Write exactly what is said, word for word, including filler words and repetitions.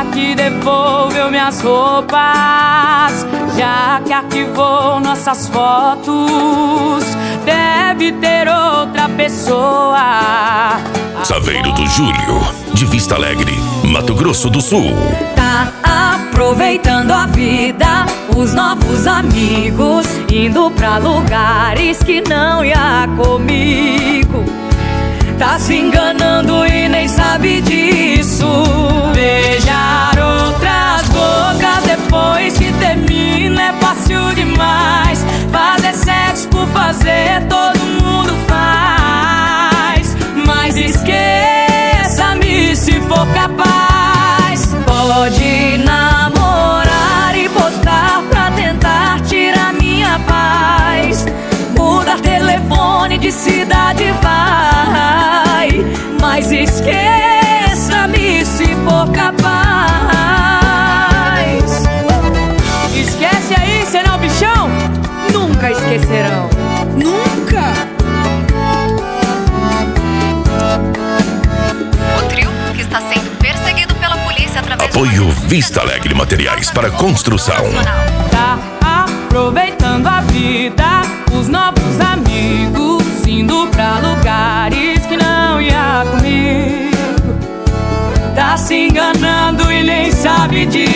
que devolveu minhas roupas, já que arquivou nossas fotos, deve ter outra pessoa. Saveiro do Júlio, de Vista Alegre, Mato Grosso do Sul. Tá aproveitando a vida, os novos amigos, indo pra lugares que não ia comigo. Tá se enganando e nem sabe disso. Beijar outras bocas depois que termina é fácil demais. Fazer sexo por fazer todo mundo faz, mas esqueça-me se for capaz. Pode namorar e postar pra tentar tirar minha paz. Mudar telefone de cidade vai, mas esqueça-me se for capaz. Esquece aí, senão bichão Nunca esquecerão. nunca. O trio que está sendo perseguido pela polícia através Apoio Vista Alegre Materiais para Construção. Tá aproveitando a vida, os novos amigos, indo pra lugares que não ia comigo. Tá se enganando e nem sabe disso.